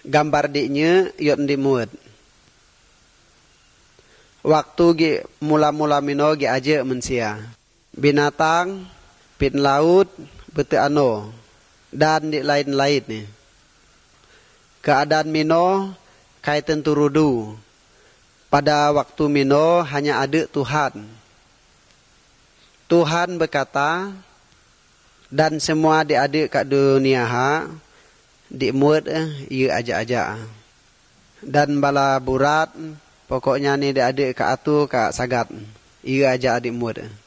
gambar diknya yot di muat. Waktu gi mula-mula mino gi aja mensia. Binatang, pin laut, bete ano, dan di lain-lain ni. Keadaan mino kaitan turudu. Pada waktu mino hanya ada Tuhan. Tuhan berkata, dan semua ada kat dunia ha, di muat ia aja-aja. Dan bala burat, pokoknya ni dia ada kat atu kat sagat. Ia aja di muat.